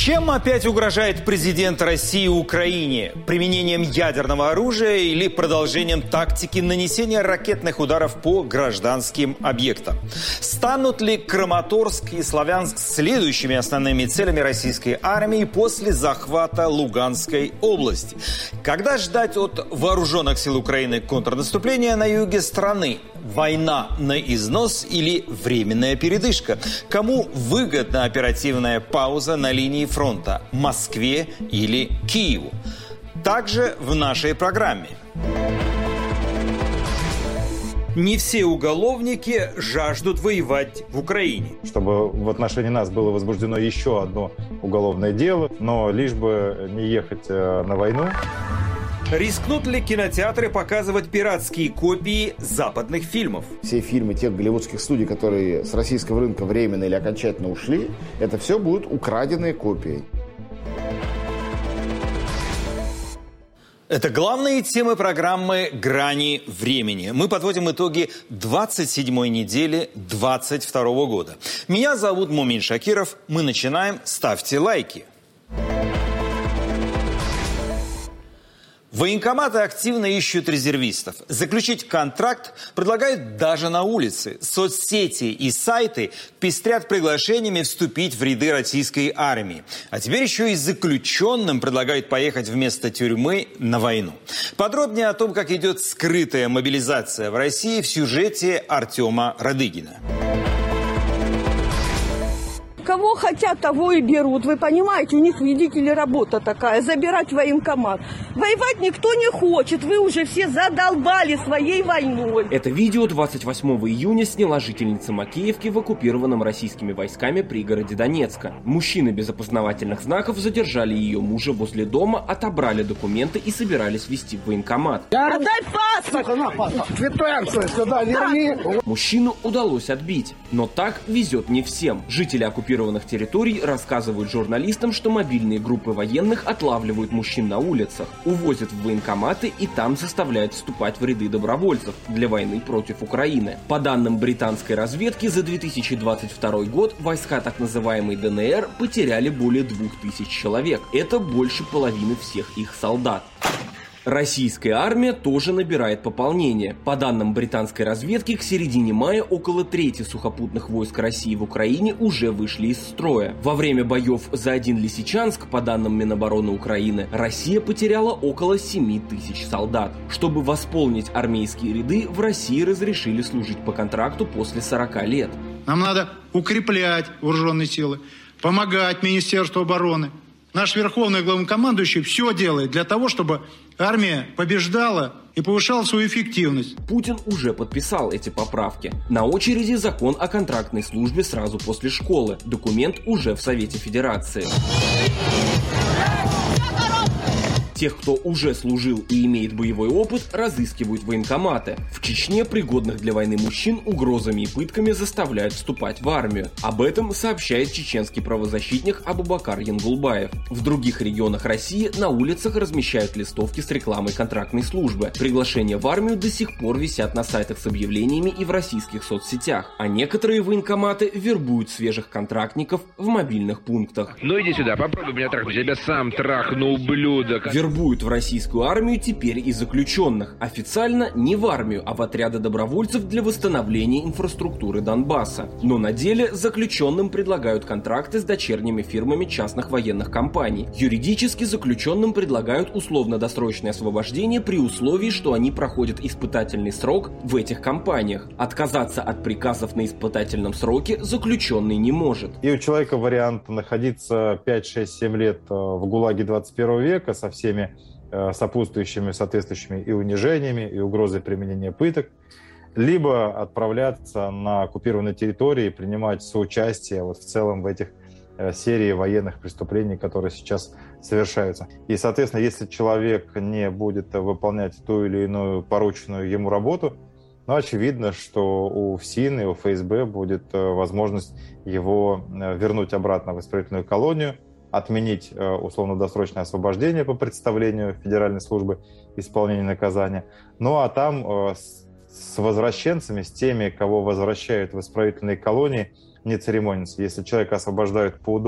Чем опять угрожает президент России Украине? Применением ядерного оружия или продолжением тактики нанесения ракетных ударов по гражданским объектам? Станут ли Краматорск и Славянск следующими основными целями российской армии после захвата Луганской области? Когда ждать от вооруженных сил Украины контрнаступления на юге страны? Война на износ или временная передышка? Кому выгодна оперативная пауза на линии фронта? Москве или Киеву? Также в нашей программе. Не все уголовники жаждут воевать в Украине. Чтобы в отношении нас было возбуждено еще одно уголовное дело, но лишь бы не ехать на войну. Рискнут ли кинотеатры показывать пиратские копии западных фильмов? Все фильмы тех голливудских студий, которые с российского рынка временно или окончательно ушли, это все будут украденные копии. Это главные темы программы «Грани времени». Мы подводим итоги 27-й недели 2022 года. Меня зовут Мумин Шакиров. Мы начинаем. Ставьте лайки. Военкоматы активно ищут резервистов. Заключить контракт предлагают даже на улице. Соцсети и сайты пестрят приглашениями вступить в ряды российской армии. А теперь еще и заключенным предлагают поехать вместо тюрьмы на войну. Подробнее о том, как идет скрытая мобилизация в России, в сюжете Артема Радыгина. Кого хотят, того и берут. Вы понимаете, у них, видите ли, работа такая, забирать военкомат. Воевать никто не хочет, вы уже все задолбали своей войной. Это видео 28 июня сняла жительница Макеевки в оккупированном российскими войсками пригороде Донецка. Мужчины без опознавательных знаков задержали ее мужа возле дома, отобрали документы и собирались везти в военкомат. Отдай паспорт! Квитанцию сюда верни! Мужчину удалось отбить, но так везет не всем. Жители оккупированных территорий рассказывают журналистам, что мобильные группы военных отлавливают мужчин на улицах, увозят в военкоматы и там заставляют вступать в ряды добровольцев для войны против Украины. По данным британской разведки, за 2022 год войска так называемой ДНР потеряли более 2000 человек. Это больше половины всех их солдат. Российская армия тоже набирает пополнение. По данным британской разведки, к середине мая около трети сухопутных войск России в Украине уже вышли из строя. Во время боев за один Лисичанск, по данным Минобороны Украины, Россия потеряла около 7000 солдат. Чтобы восполнить армейские ряды, в России разрешили служить по контракту после 40 лет. Нам надо укреплять вооруженные силы, помогать Министерству обороны. Наш верховный главнокомандующий все делает для того, чтобы армия побеждала и повышала свою эффективность. Путин уже подписал эти поправки. На очереди закон о контрактной службе сразу после школы. Документ уже в Совете Федерации. Тех, кто уже служил и имеет боевой опыт, разыскивают военкоматы. В Чечне пригодных для войны мужчин угрозами и пытками заставляют вступать в армию. Об этом сообщает чеченский правозащитник Абубакар Янгулбаев. В других регионах России на улицах размещают листовки с рекламой контрактной службы. Приглашения в армию до сих пор висят на сайтах с объявлениями и в российских соцсетях. А некоторые военкоматы вербуют свежих контрактников в мобильных пунктах. Ну иди сюда, попробуй меня трахнуть, я тебя сам трахну, ублюдок. Вербуют в российскую армию теперь и заключенных. Официально не в армию, а в отряды добровольцев для восстановления инфраструктуры Донбасса. Но на деле заключенным предлагают контракты с дочерними фирмами частных военных компаний. Юридически заключенным предлагают условно-досрочное освобождение при условии, что они проходят испытательный срок в этих компаниях. Отказаться от приказов на испытательном сроке заключенный не может. И у человека вариант находиться 5, 6, 7 лет в ГУЛАГе 21 века со всеми сопутствующими, соответствующими и унижениями, и угрозой применения пыток, либо отправляться на оккупированные территории и принимать соучастие в целом в этих серии военных преступлений, которые сейчас совершаются. И, соответственно, если человек не будет выполнять ту или иную порученную ему работу, очевидно, что у ФСИН и у ФСБ будет возможность его вернуть обратно в исправительную колонию, отменить условно-досрочное освобождение по представлению Федеральной службы исполнения наказания. Ну а там с возвращенцами, с теми, кого возвращают в исправительные колонии, не церемониться. Если человека освобождают по УДО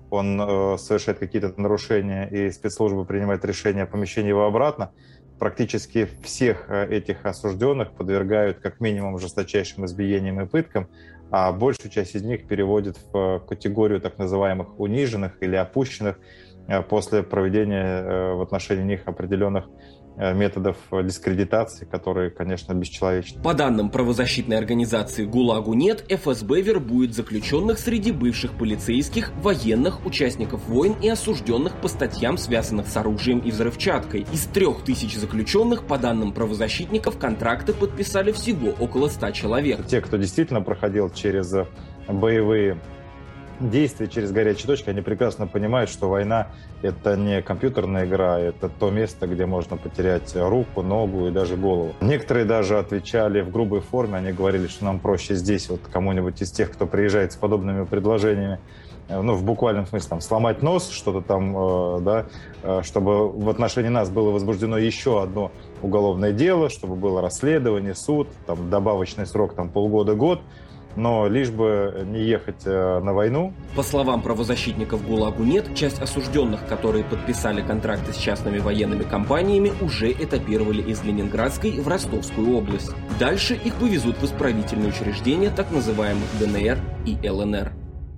он совершает какие-то нарушения, и спецслужбы принимают решение о помещении его обратно, практически всех этих осужденных подвергают как минимум жесточайшим избиениям и пыткам, а большую часть из них переводят в категорию так называемых униженных или опущенных после проведения в отношении них определенных методов дискредитации, которые, конечно, бесчеловечны. По данным правозащитной организации «ГУЛАГу нет», ФСБ вербует заключенных среди бывших полицейских, военных, участников войн и осужденных по статьям, связанных с оружием и взрывчаткой. Из 3000 заключенных, по данным правозащитников, контракты подписали всего около 100 человек. Те, кто действительно проходил через боевые действия, через горячие точки, они прекрасно понимают, что война – это не компьютерная игра, это то место, где можно потерять руку, ногу и даже голову. Некоторые даже отвечали в грубой форме, они говорили, что нам проще здесь вот кому-нибудь из тех, кто приезжает с подобными предложениями, в буквальном смысле, сломать нос, что-то там, чтобы в отношении нас было возбуждено еще одно уголовное дело, чтобы было расследование, суд, добавочный срок полгода-год, но лишь бы не ехать на войну. По словам правозащитников «ГУЛАГу нет», часть осужденных, которые подписали контракты с частными военными компаниями, уже этапировали из Ленинградской в Ростовскую область. Дальше их повезут в исправительные учреждения так называемых ДНР и ЛНР.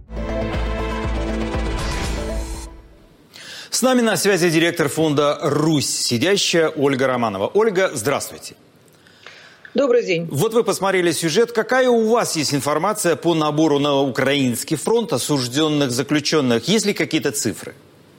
С нами на связи директор фонда «Русь», сидящая Ольга Романова. Ольга, здравствуйте. Добрый день. Вот вы посмотрели сюжет. Какая у вас есть информация по набору на украинский фронт осужденных заключенных? Есть ли какие-то цифры?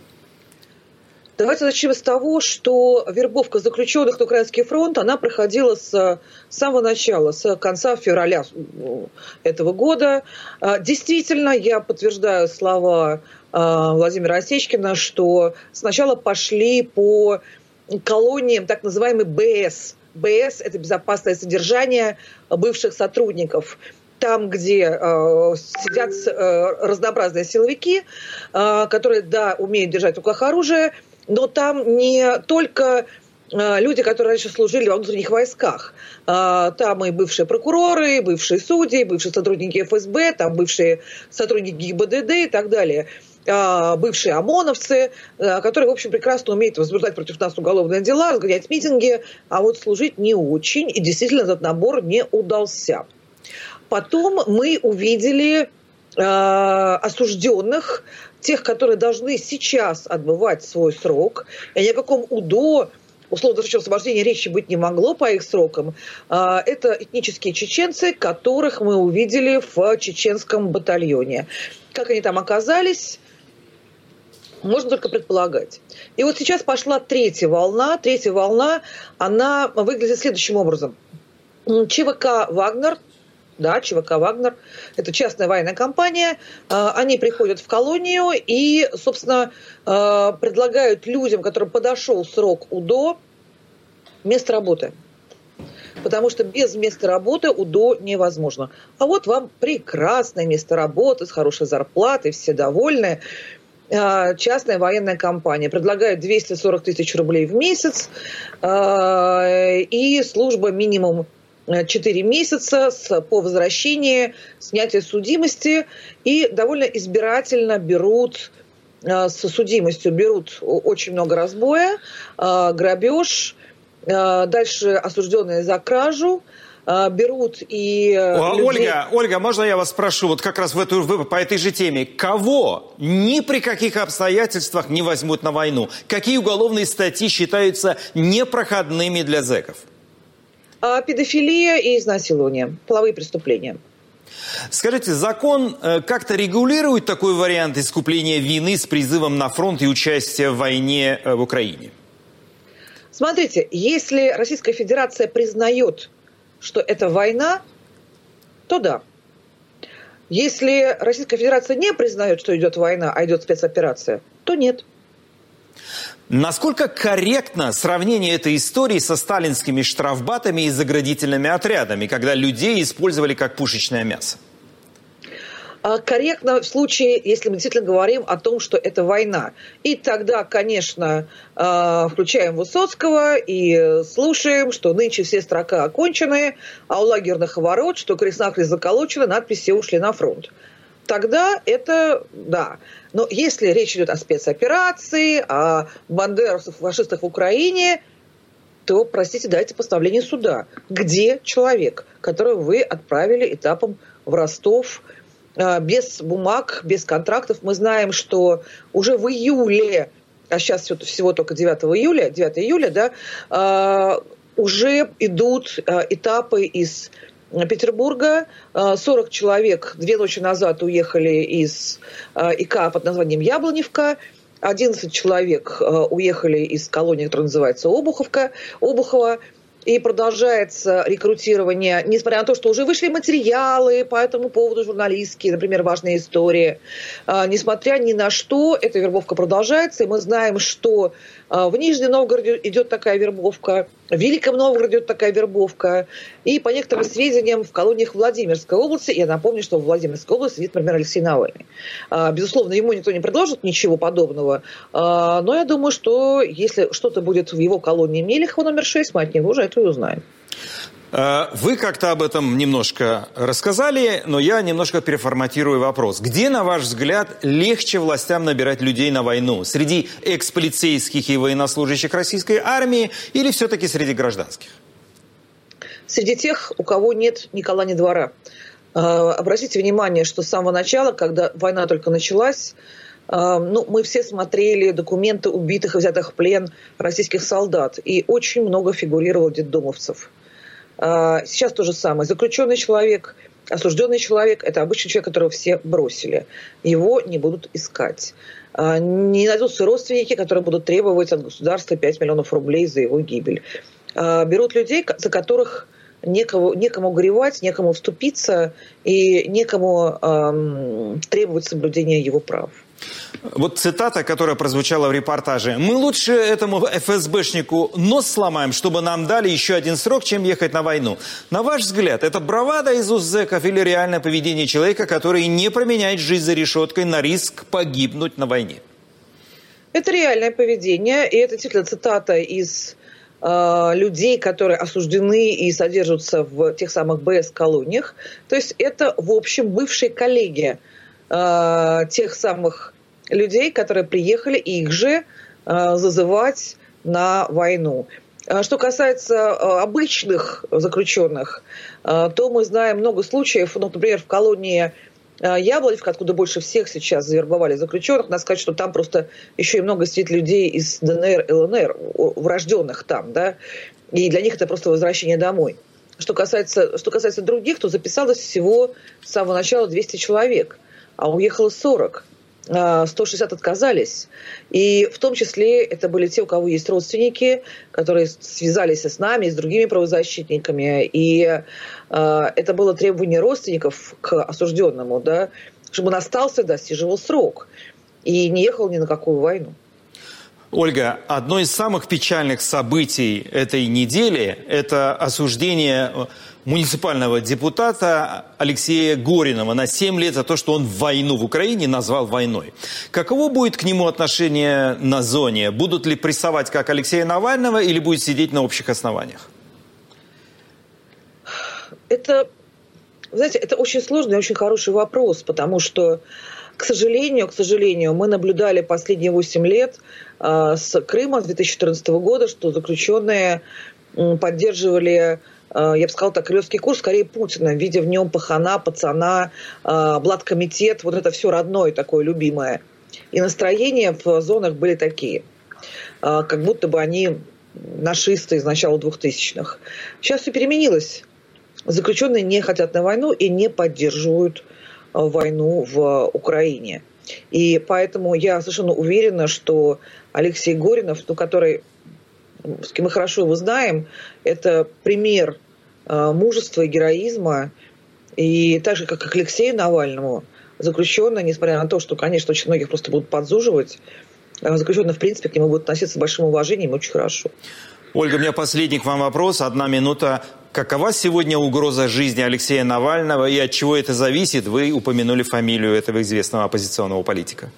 Давайте начнем с того, что вербовка заключенных на украинский фронт, она проходила с самого начала, с конца февраля этого года. Действительно, я подтверждаю слова Владимира Осечкина, что сначала пошли по колониям так называемый БС. БС – это безопасное содержание бывших сотрудников. Там, где сидят разнообразные силовики, которые, да, умеют держать в руках оружие, но там не только люди, которые раньше служили во внутренних войсках. Там и бывшие прокуроры, и бывшие судьи, и бывшие сотрудники ФСБ, там бывшие сотрудники ГИБДД и так далее. Бывшие ОМОНовцы, которые, в общем, прекрасно умеют возбуждать против нас уголовные дела, разгонять митинги, а вот служить не очень, и действительно этот набор не удался. Потом мы увидели осужденных, тех, которые должны сейчас отбывать свой срок, и ни о каком УДО, условно-досрочного освобождения, речи быть не могло по их срокам. Это этнические чеченцы, которых мы увидели в чеченском батальоне. Как они там оказались, можно только предполагать. И вот сейчас пошла третья волна. Третья волна, она выглядит следующим образом. ЧВК «Вагнер», да, ЧВК «Вагнер», это частная военная компания, они приходят в колонию и, собственно, предлагают людям, которым подошел срок УДО, место работы. Потому что без места работы УДО невозможно. А вот вам прекрасное место работы с хорошей зарплатой, все довольны. Частная военная компания предлагает 240 тысяч рублей в месяц и служба минимум 4 месяца по возвращении снятия судимости, и довольно избирательно берут с судимостью, берут очень много разбоя, грабеж, дальше осужденные за кражу, берут и... Ольга, можно я вас спрошу, вот как раз по этой же теме, кого ни при каких обстоятельствах не возьмут на войну? Какие уголовные статьи считаются непроходными для зэков? Педофилия и изнасилование, половые преступления. Скажите, закон как-то регулирует такой вариант искупления вины с призывом на фронт и участия в войне в Украине? Смотрите, если Российская Федерация признает, что это война, то да. Если Российская Федерация не признает, что идет война, а идет спецоперация, то нет. Насколько корректно сравнение этой истории со сталинскими штрафбатами и заградительными отрядами, когда людей использовали как пушечное мясо? Корректно в случае, если мы действительно говорим о том, что это война. И тогда, конечно, включаем Высоцкого и слушаем, что нынче все строка окончены, а у лагерных ворот, что крест-накрест заколочено, надпись «Все ушли на фронт». тогда это да. Но если речь идет о спецоперации, о бандеровцах, фашистах в Украине, то, простите, дайте постановление суда. Где человек, которого вы отправили этапом в Ростов без бумаг, без контрактов? Мы знаем, что уже в июле, а сейчас всего только 9 июля, да, уже идут этапы из Петербурга. 40 человек 2 ночи назад уехали из ИК под названием Яблоневка. 11 человек уехали из колонии, которая называется Обухово. И продолжается рекрутирование, несмотря на то, что уже вышли материалы по этому поводу журналистские, например, важные истории. Несмотря ни на что, эта вербовка продолжается. И мы знаем, что в Нижнем Новгороде идет такая вербовка, в Великом Новгороде идет такая вербовка. И по некоторым сведениям в колониях Владимирской области, я напомню, что в Владимирской области сидит, например, Алексей Навальный. Безусловно, ему никто не предложит ничего подобного. Но я думаю, что если что-то будет в его колонии Мелехова номер 6, мы от него уже это и узнаем. Вы как-то об этом немножко рассказали, но я немножко переформатирую вопрос. Где, на ваш взгляд, легче властям набирать людей на войну? Среди экс-полицейских и военнослужащих российской армии или все-таки среди гражданских? Среди тех, у кого нет ни кола, ни двора. Обратите внимание, что с самого начала, когда война только началась, мы все смотрели документы убитых и взятых в плен российских солдат, и очень много фигурировало детдомовцев. Сейчас то же самое. Заключенный человек, осужденный человек – это обычный человек, которого все бросили. Его не будут искать. Не найдутся родственники, которые будут требовать от государства 5 миллионов рублей за его гибель. Берут людей, за которых некому горевать, некому вступиться и некому требовать соблюдения его прав. Вот цитата, которая прозвучала в репортаже. «Мы лучше этому ФСБшнику нос сломаем, чтобы нам дали еще один срок, чем ехать на войну». На ваш взгляд, это бравада из уст зэков или реальное поведение человека, который не променяет жизнь за решеткой на риск погибнуть на войне? Это реальное поведение, и это действительно цитата из людей, которые осуждены и содержатся в тех самых БС-колониях. То есть это, в общем, бывшие коллеги тех самых людей, которые приехали, и их же зазывать на войну. Что касается обычных заключенных, то мы знаем много случаев, например, в колонии Яблоневка, откуда больше всех сейчас завербовали заключенных. Надо сказать, что там просто еще и много сидит людей из ДНР, ЛНР, врожденных там, да, и для них это просто возвращение домой. Что касается других, то записалось всего с самого начала 200 человек, а уехало 40. 160 отказались. И в том числе это были те, у кого есть родственники, которые связались с нами, с другими правозащитниками. И это было требование родственников к осужденному, да, чтобы он остался, досиживал срок и не ехал ни на какую войну. Ольга, одно из самых печальных событий этой недели – это осуждение муниципального депутата Алексея Горинова на 7 лет за то, что он войну в Украине назвал войной. Каково будет к нему отношение на зоне? Будут ли прессовать как Алексея Навального или будет сидеть на общих основаниях? Это, знаете, это очень сложный и очень хороший вопрос, потому что, к сожалению, мы наблюдали последние 8 лет с Крыма с 2014 года, что заключенные поддерживали, я бы сказала так, кремлевский курс, скорее Путина, видя в нем пахана, пацана, блаткомитет, вот это все родное такое любимое. И настроения в зонах были такие, как будто бы они нашисты из начала 2000-х. Сейчас все переменилось. Заключенные не хотят на войну и не поддерживают войну в Украине. И поэтому я совершенно уверена, что Алексей Горинов, который, с кем мы хорошо его знаем, это пример мужества и героизма. И так же, как и к Алексею Навальному, заключенные, несмотря на то, что, конечно, очень многих просто будут подзуживать, заключенные, в принципе, к нему будут относиться с большим уважением и очень хорошо. Ольга, у меня последний к вам вопрос. 1 минута. Какова сегодня угроза жизни Алексея Навального и от чего это зависит? Вы упомянули фамилию этого известного оппозиционного политика.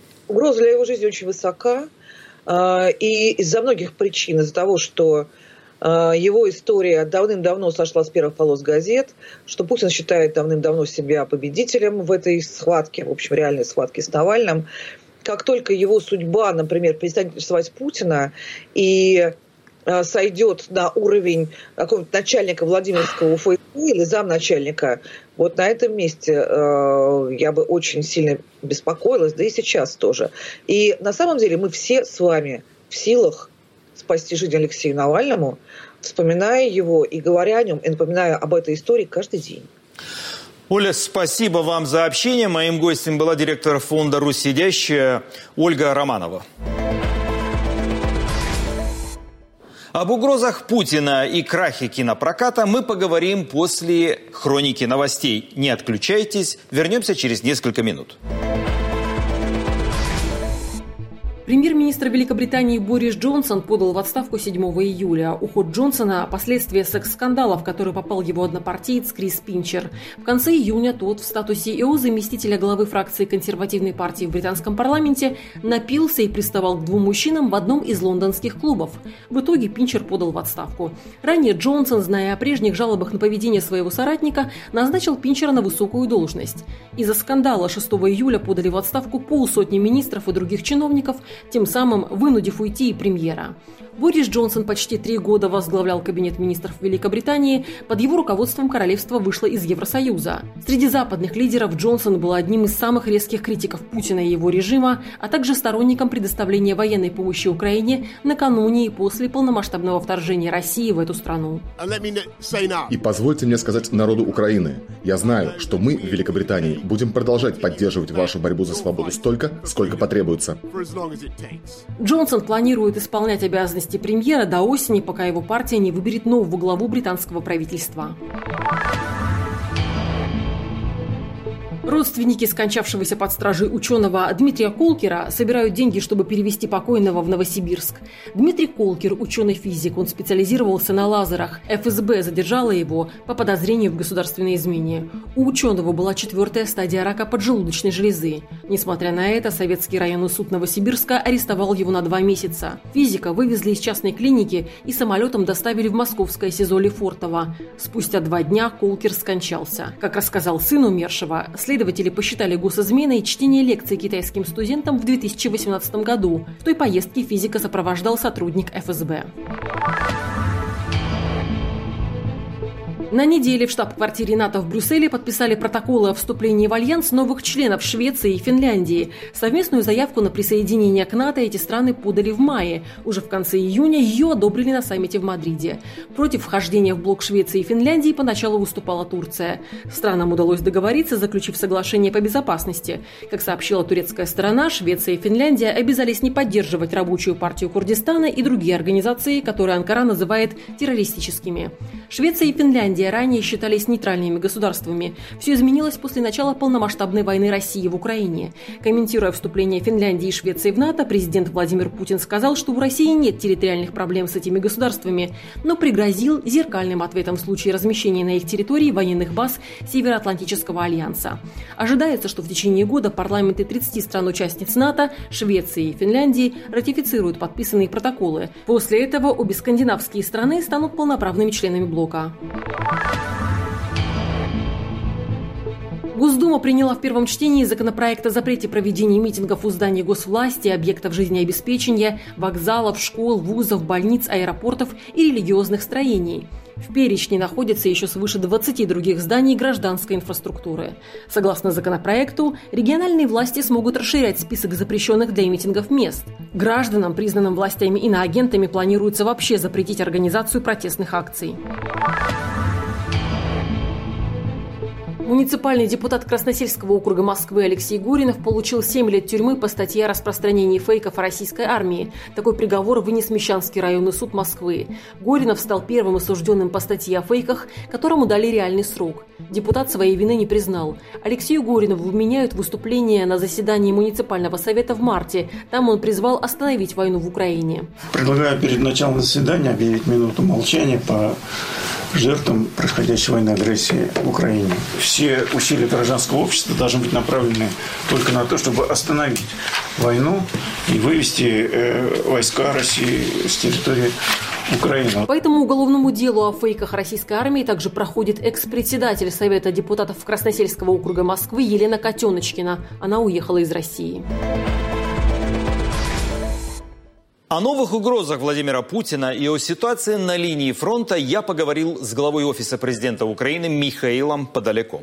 Угроза для его жизни очень высока. И из-за многих причин. Из-за того, что Его история давным-давно сошла с первых полос газет, что Путин считает давным-давно себя победителем в этой схватке, в общем, реальной схватке с Навальным. Как только его судьба, например, перестанет интересовать Путина и сойдет на уровень какого-нибудь начальника Владимирского УФСБ или замначальника, вот на этом месте я бы очень сильно беспокоилась, да и сейчас тоже. И на самом деле мы все с вами в силах спасти жизнь Алексею Навальному, вспоминая его и говоря о нем, и напоминая об этой истории каждый день. Оля, спасибо вам за общение. Моим гостем была директор фонда «Русь сидящая» Ольга Романова. Об угрозах Путина и крахе кинопроката мы поговорим после хроники новостей. Не отключайтесь, вернемся через несколько минут. Премьер-министр Великобритании Борис Джонсон подал в отставку 7 июля. Уход Джонсона – последствия секс-скандала, в который попал его однопартиец Крис Пинчер. В конце июня тот в статусе ИО заместителя главы фракции консервативной партии в британском парламенте напился и приставал к двум мужчинам в одном из лондонских клубов. В итоге Пинчер подал в отставку. Ранее Джонсон, зная о прежних жалобах на поведение своего соратника, назначил Пинчера на высокую должность. Из-за скандала 6 июля подали в отставку полсотни министров и других чиновников, тем самым вынудив уйти и премьера. Борис Джонсон почти 3 года возглавлял кабинет министров Великобритании. Под его руководством королевство вышло из Евросоюза. Среди западных лидеров Джонсон был одним из самых резких критиков Путина и его режима, а также сторонником предоставления военной помощи Украине накануне и после полномасштабного вторжения России в эту страну. И позвольте мне сказать народу Украины, я знаю, что мы в Великобритании будем продолжать поддерживать вашу борьбу за свободу столько, сколько потребуется. Джонсон планирует исполнять обязанности премьера до осени, пока его партия не выберет нового главу британского правительства. Родственники скончавшегося под стражей ученого Дмитрия Колкера собирают деньги, чтобы перевезти покойного в Новосибирск. Дмитрий Колкер – ученый-физик, он специализировался на лазерах. ФСБ задержала его по подозрению в государственной измене. У ученого была 4-я стадия рака поджелудочной железы. Несмотря на это, Советский районный суд Новосибирска арестовал его на 2 месяца. Физика вывезли из частной клиники и самолетом доставили в московское СИЗО Лефортово. Спустя 2 дня Колкер скончался. Как рассказал сын умершего, следователи посчитали госизменой чтение лекций китайским студентам в 2018 году. В той поездке физика сопровождал сотрудник ФСБ. На неделе в штаб-квартире НАТО в Брюсселе подписали протоколы о вступлении в альянс новых членов Швеции и Финляндии. Совместную заявку на присоединение к НАТО эти страны подали в мае. Уже в конце июня ее одобрили на саммите в Мадриде. Против вхождения в блок Швеции и Финляндии поначалу выступала Турция. Странам удалось договориться, заключив соглашение по безопасности. Как сообщила турецкая сторона, Швеция и Финляндия обязались не поддерживать рабочую партию Курдистана и другие организации, которые Анкара называет террористическими. Швеция и Финляндия ранее считались нейтральными государствами. Все изменилось после начала полномасштабной войны России в Украине. Комментируя вступление Финляндии и Швеции в НАТО, президент Владимир Путин сказал, что у России нет территориальных проблем с этими государствами, но пригрозил зеркальным ответом в случае размещения на их территории военных баз Североатлантического альянса. Ожидается, что в течение года парламенты 30 стран-участниц НАТО, Швеции и Финляндии ратифицируют подписанные протоколы. После этого обе скандинавские страны станут полноправными членами блока. Госдума приняла в первом чтении законопроект о запрете проведения митингов у зданий госвласти, объектов жизнеобеспечения, вокзалов, школ, вузов, больниц, аэропортов и религиозных строений. В перечне находится еще свыше 20 других зданий гражданской инфраструктуры. Согласно законопроекту, региональные власти смогут расширять список запрещенных для митингов мест. Гражданам, признанным властями иноагентами, планируется вообще запретить организацию протестных акций. Муниципальный депутат Красносельского округа Москвы Алексей Горинов получил 7 лет тюрьмы по статье о распространении фейков о российской армии. Такой приговор вынес Мещанский районный суд Москвы. Горинов стал первым осужденным по статье о фейках, которому дали реальный срок. Депутат своей вины не признал. Алексею Горинову вменяют выступление на заседании муниципального совета в марте. Там он призвал остановить войну в Украине. Предлагаю перед началом заседания объявить минуту молчания по жертвам происходящей военной агрессии в Украине. Все усилия гражданского общества должны быть направлены только на то, чтобы остановить войну и вывести войска России с территории Украину. По этому уголовному делу о фейках российской армии также проходит экс-председатель Совета депутатов Красносельского округа Москвы Елена Котеночкина. Она уехала из России. О новых угрозах Владимира Путина и о ситуации на линии фронта я поговорил с главой Офиса президента Украины Михаилом Подоляком.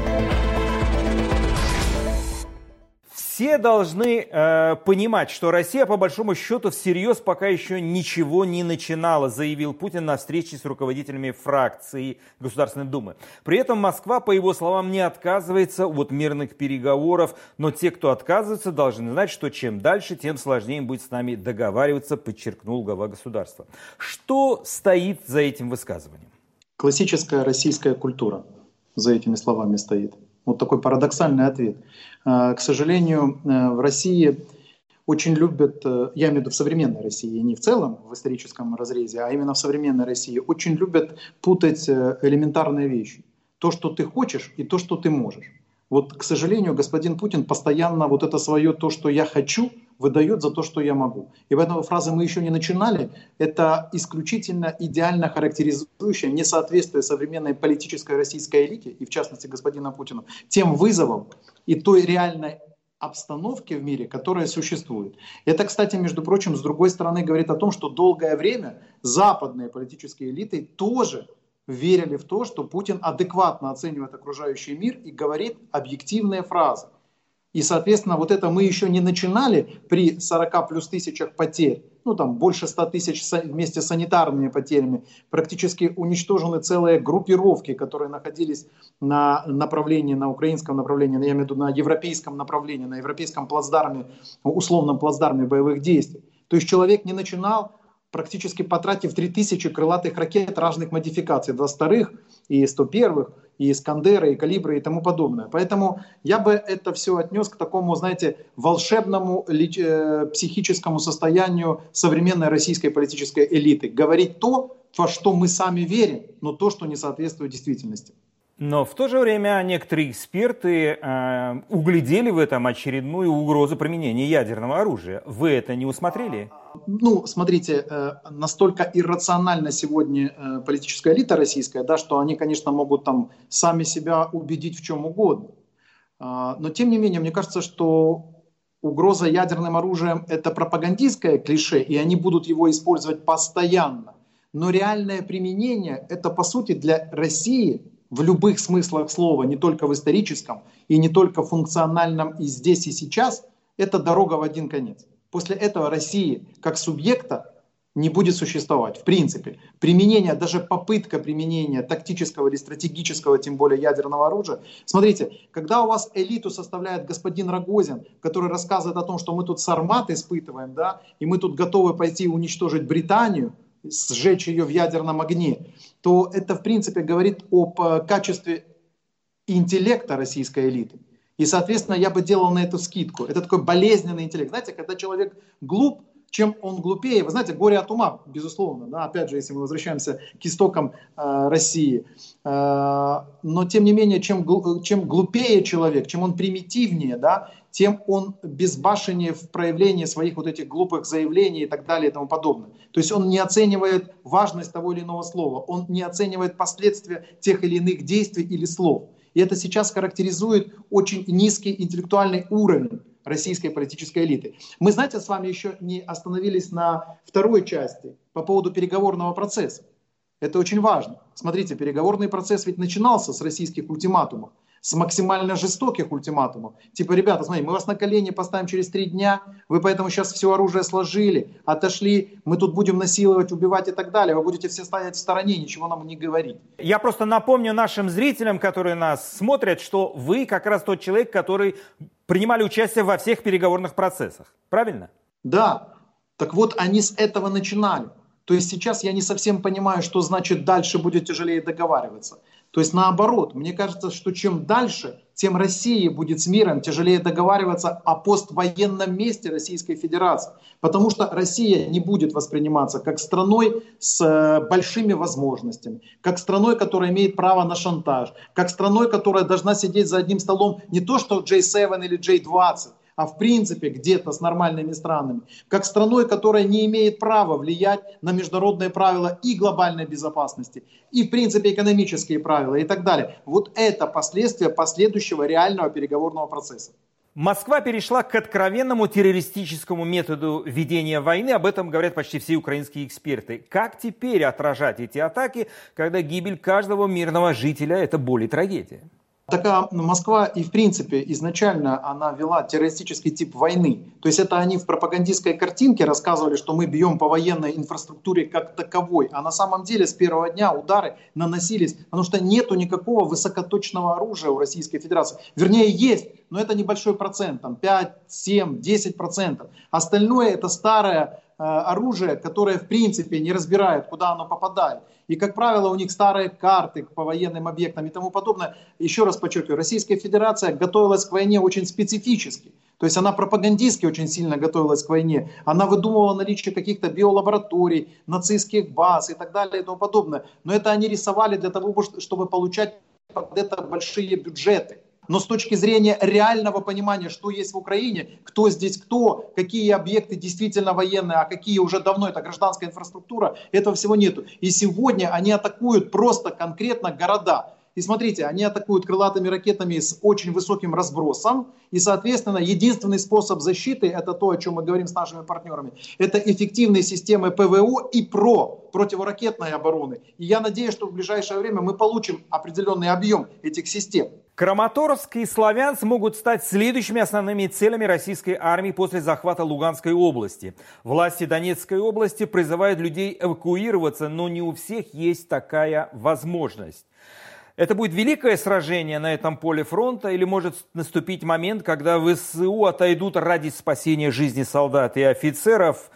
Все должны понимать, что Россия, по большому счету, всерьез пока еще ничего не начинала, заявил Путин на встрече с руководителями фракции Государственной Думы. При этом Москва, по его словам, не отказывается от мирных переговоров, но те, кто отказывается, должны знать, что чем дальше, тем сложнее будет с нами договариваться, подчеркнул глава государства. Что стоит за этим высказыванием? Классическая российская культура за этими словами стоит. Вот такой парадоксальный ответ. К сожалению, в России очень любят, я имею в виду в современной России, не в целом в историческом разрезе, а именно в современной России, очень любят путать элементарные вещи. То, что ты хочешь, и то, что ты можешь. Вот, к сожалению, господин Путин постоянно вот это свое «то, что я хочу», выдает за то, что я могу. И поэтому фраза «мы еще не начинали» — это исключительно идеально характеризующее несоответствие современной политической российской элите, и в частности господина Путина, тем вызовам и той реальной обстановке в мире, которая существует. Это, кстати, между прочим, с другой стороны говорит о том, что долгое время западные политические элиты тоже верили в то, что Путин адекватно оценивает окружающий мир и говорит объективные фразы. И, соответственно, вот это мы еще не начинали при 40 плюс тысячах потерь, ну там больше 100 тысяч вместе с санитарными потерями, практически уничтожены целые группировки, которые находились на направлении, на украинском направлении, я имею в виду на европейском направлении, на европейском плацдарме, условном плацдарме боевых действий. То есть человек не начинал, практически потратив 3000 крылатых ракет разных модификаций, 22-х и 101-х, и Искандеры, и Калибры, и тому подобное. Поэтому я бы это все отнес к такому, знаете, волшебному психическому состоянию современной российской политической элиты. Говорить то, во что мы сами верим, но то, что не соответствует действительности. Но в то же время некоторые эксперты углядели в этом очередную угрозу применения ядерного оружия. Вы это не усмотрели? Ну, смотрите, настолько иррациональна сегодня политическая элита российская, да, что они, конечно, могут там сами себя убедить в чем угодно. Но, тем не менее, мне кажется, что угроза ядерным оружием – это пропагандистское клише, и они будут его использовать постоянно. Но реальное применение – это, по сути, для России – в любых смыслах слова, не только в историческом и не только функциональном и здесь и сейчас, это дорога в один конец. После этого России как субъекта не будет существовать. В принципе, применение, даже попытка применения тактического или стратегического, тем более ядерного оружия. Смотрите, когда у вас элиту составляет господин Рогозин, который рассказывает о том, что мы тут сармат испытываем, да, и мы тут готовы пойти уничтожить Британию, сжечь ее в ядерном огне, то это в принципе говорит об качестве интеллекта российской элиты. И, соответственно, я бы делал на эту скидку. Это такой болезненный интеллект. Знаете, когда человек глуп, чем он глупее, вы знаете, горе от ума, безусловно, да? Опять же, если мы возвращаемся к истокам России. Но, тем не менее, чем глупее человек, чем он примитивнее, да, тем он безбашеннее в проявлении своих вот этих глупых заявлений и так далее и тому подобное. То есть он не оценивает важность того или иного слова, он не оценивает последствия тех или иных действий или слов. И это сейчас характеризует очень низкий интеллектуальный уровень российской политической элиты. Мы, знаете, с вами еще не остановились на второй части по поводу переговорного процесса. Это очень важно. Смотрите, переговорный процесс ведь начинался с российских ультиматумов, с максимально жестоких ультиматумов. Типа, ребята, смотрите, мы вас на колени поставим через 3 дня, вы поэтому сейчас все оружие сложили, отошли, мы тут будем насиловать, убивать и так далее, вы будете все стоять в стороне, ничего нам не говорить. Я просто напомню нашим зрителям, которые нас смотрят, что вы как раз тот человек, который принимали участие во всех переговорных процессах. Правильно? Да. Так вот, они с этого начинали. То есть сейчас я не совсем понимаю, что значит дальше будет тяжелее договариваться. То есть наоборот, мне кажется, что чем дальше, тем России будет с миром тяжелее договариваться о поствоенном месте Российской Федерации. Потому что Россия не будет восприниматься как страной с большими возможностями, как страной, которая имеет право на шантаж, как страной, которая должна сидеть за одним столом не то что J7 или J20, а в принципе где-то с нормальными странами, как страной, которая не имеет права влиять на международные правила и глобальной безопасности, и в принципе экономические правила и так далее. Вот это последствия последующего реального переговорного процесса. Москва перешла к откровенному террористическому методу ведения войны. Об этом говорят почти все украинские эксперты. Как теперь отражать эти атаки, когда гибель каждого мирного жителя – это боль и трагедия? Такая Москва и в принципе изначально она вела террористический тип войны. То есть это они в пропагандистской картинке рассказывали, что мы бьем по военной инфраструктуре как таковой. А на самом деле с первого дня удары наносились, потому что нету никакого высокоточного оружия у Российской Федерации. Вернее есть, но это небольшой процент, там 5, 7, 10%. Остальное это старое оружие, которое в принципе не разбирает, куда оно попадает. И, как правило, у них старые карты по военным объектам и тому подобное. Еще раз подчеркиваю, Российская Федерация готовилась к войне очень специфически. То есть она пропагандистски очень сильно готовилась к войне. Она выдумывала наличие каких-то биолабораторий, нацистских баз и так далее и тому подобное. Но это они рисовали для того, чтобы получать под это большие бюджеты. Но с точки зрения реального понимания, что есть в Украине, кто здесь кто, какие объекты действительно военные, а какие уже давно это гражданская инфраструктура, этого всего нету. И сегодня они атакуют просто конкретно города. И смотрите, они атакуют крылатыми ракетами с очень высоким разбросом. И, соответственно, единственный способ защиты, это то, о чем мы говорим с нашими партнерами, это эффективные системы ПВО и противоракетной обороны. И я надеюсь, что в ближайшее время мы получим определенный объем этих систем. Краматорск и Славянск могут стать следующими основными целями российской армии после захвата Луганской области. Власти Донецкой области призывают людей эвакуироваться, но не у всех есть такая возможность. Это будет великое сражение на этом поле фронта или может наступить момент, когда ВСУ отойдут ради спасения жизни солдат и офицеров,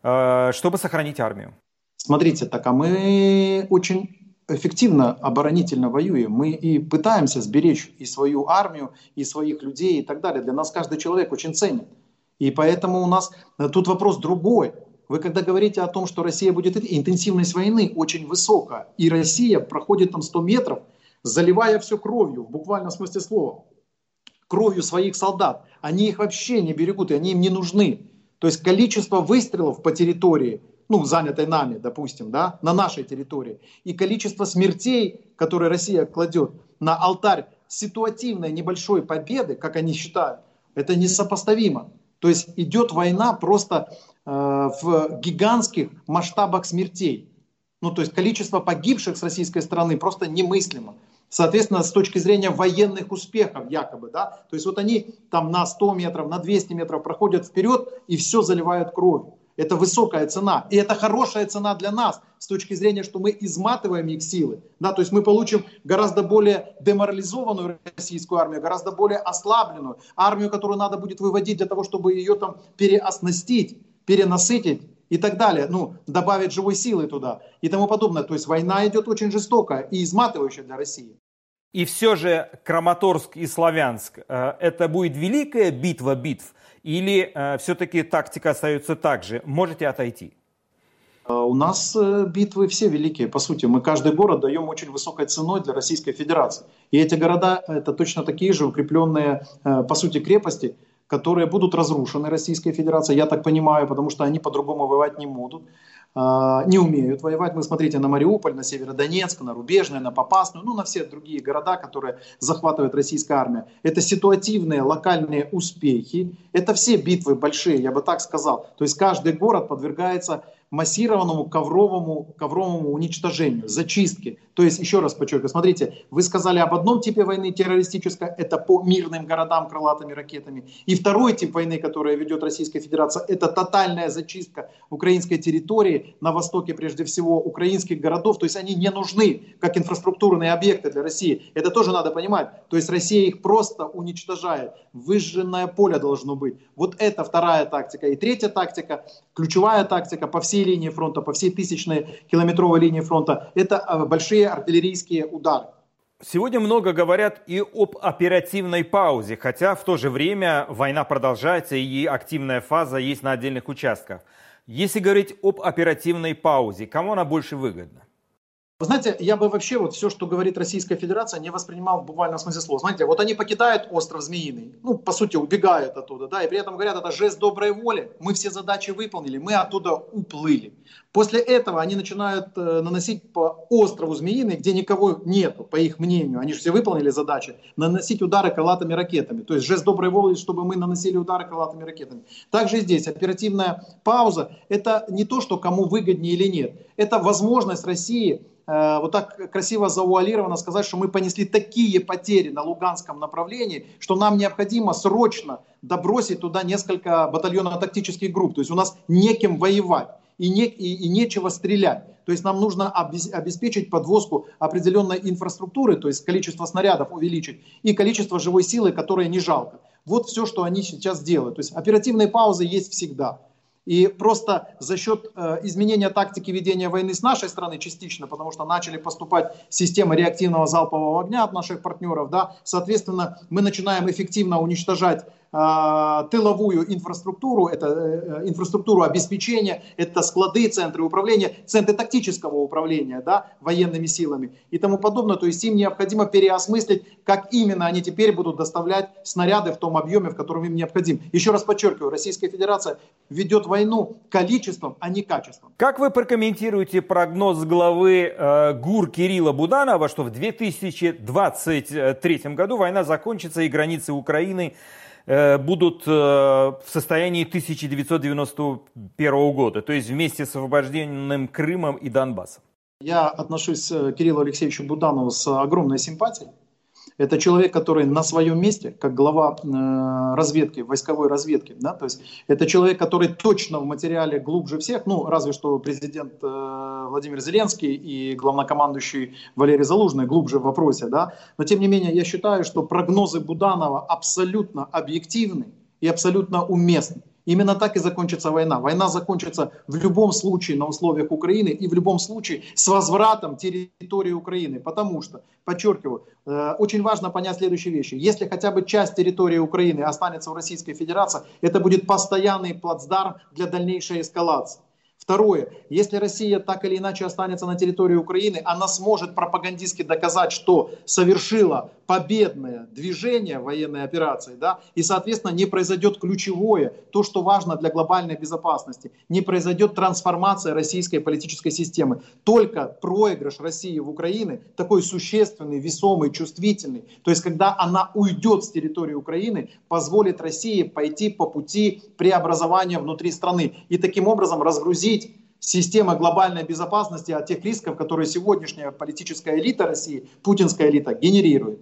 чтобы сохранить армию? Смотрите, а мы очень эффективно оборонительно воюем. Мы и пытаемся сберечь и свою армию, и своих людей и так далее. Для нас каждый человек очень ценен. И поэтому у нас тут вопрос другой. Вы когда говорите о том, что Россия будет... Интенсивность войны очень высокая. И Россия проходит там 100 метров, заливая все кровью, в буквальном смысле слова. Кровью своих солдат. Они их вообще не берегут, и они им не нужны. То есть количество выстрелов по территории, занятой нами, допустим, да, на нашей территории, и количество смертей, которые Россия кладет на алтарь ситуативной небольшой победы, как они считают, это несопоставимо. То есть идет война просто в гигантских масштабах смертей. То есть количество погибших с российской стороны просто немыслимо. Соответственно, с точки зрения военных успехов якобы, да, то есть вот они там на 100 метров, на 200 метров проходят вперед и все заливают кровью. Это высокая цена. И это хорошая цена для нас с точки зрения, что мы изматываем их силы. Да, то есть мы получим гораздо более деморализованную российскую армию, гораздо более ослабленную армию, которую надо будет выводить для того, чтобы ее там переоснастить, перенасытить и так далее. Добавить живой силы туда и тому подобное. То есть война идет очень жестокая и изматывающая для России. И все же Краматорск и Славянск – это будет великая битва битв? Или все-таки тактика остается так же? Можете отойти? У нас битвы все великие. По сути, мы каждый город даем очень высокой ценой для Российской Федерации. И эти города – это точно такие же укрепленные, по сути, крепости, которые будут разрушены Российской Федерацией, я так понимаю, потому что они по-другому воевать не будут, не умеют воевать. Мы смотрите на Мариуполь, на Северодонецк, на Рубежное, на Попасную, на все другие города, которые захватывает российская армия. Это ситуативные локальные успехи, это все битвы большие, я бы так сказал. То есть каждый город подвергается массированному ковровому уничтожению, зачистке. То есть, еще раз подчеркиваю, смотрите, вы сказали об одном типе войны террористической, это по мирным городам крылатыми ракетами. И второй тип войны, который ведет Российская Федерация, это тотальная зачистка украинской территории, на востоке прежде всего украинских городов. То есть они не нужны как инфраструктурные объекты для России. Это тоже надо понимать. То есть Россия их просто уничтожает. Выжженное поле должно быть. Вот это вторая тактика. И третья тактика, ключевая тактика по всей линии фронта, по всей 1000-километровой линии фронта, это большие артиллерийские удары. Сегодня много говорят и об оперативной паузе, хотя в то же время война продолжается и активная фаза есть на отдельных участках. Если говорить об оперативной паузе, кому она больше выгодна? Вы знаете, я бы вообще вот все, что говорит Российская Федерация, не воспринимал в буквальном смысле слова. Знаете, вот они покидают остров Змеиный, ну, по сути, убегают оттуда, да, и при этом говорят, это жест доброй воли, мы все задачи выполнили, мы оттуда уплыли. После этого они начинают наносить по острову Змеиный, где никого нету, по их мнению, они же все выполнили задачи, наносить удары крылатыми ракетами. То есть жест доброй воли, чтобы мы наносили удары крылатыми ракетами. Также здесь оперативная пауза, это не то, что кому выгоднее или нет, это возможность России вот так красиво завуалированно сказать, что мы понесли такие потери на Луганском направлении, что нам необходимо срочно добросить туда несколько батальонно-тактических групп. То есть у нас некем воевать и нечего стрелять. То есть нам нужно обеспечить подвозку определенной инфраструктуры, то есть количество снарядов увеличить и количество живой силы, которое не жалко. Вот все, что они сейчас делают. То есть оперативные паузы есть всегда. И просто за счет изменения тактики ведения войны с нашей стороны частично, потому что начали поступать системы реактивного залпового огня от наших партнеров, да, соответственно, мы начинаем эффективно уничтожать тыловую инфраструктуру, это инфраструктуру обеспечения, это склады, центры управления, центры тактического управления, да, военными силами и тому подобное. То есть им необходимо переосмыслить, как именно они теперь будут доставлять снаряды в том объеме, в котором им необходим. Еще раз подчеркиваю, Российская Федерация ведет войну количеством, а не качеством. Как вы прокомментируете прогноз главы ГУР Кирилла Буданова, что в 2023 году война закончится и границы Украины будут в состоянии 1991 года, то есть вместе с освобожденным Крымом и Донбассом? Я отношусь к Кириллу Алексеевичу Буданову с огромной симпатией. Это человек, который на своем месте, как глава разведки, войсковой разведки, да, то есть это человек, который точно в материале глубже всех, ну, разве что президент Владимир Зеленский и главнокомандующий Валерий Залужный глубже в вопросе, да, но тем не менее я считаю, что прогнозы Буданова абсолютно объективны и абсолютно уместны. Именно так и закончится война. Война закончится в любом случае на условиях Украины и в любом случае с возвратом территории Украины. Потому что, подчеркиваю, очень важно понять следующие вещи. Если хотя бы часть территории Украины останется в Российской Федерации, это будет постоянный плацдарм для дальнейшей эскалации. Второе. Если Россия так или иначе останется на территории Украины, она сможет пропагандистски доказать, что совершила победное движение военной операции, да, и, соответственно, не произойдет ключевое, то, что важно для глобальной безопасности, не произойдет трансформация российской политической системы. Только проигрыш России в Украине, такой существенный, весомый, чувствительный, то есть когда она уйдет с территории Украины, позволит России пойти по пути преобразования внутри страны и таким образом разгрузить система глобальной безопасности от тех рисков, которые сегодняшняя политическая элита России, путинская элита, генерирует.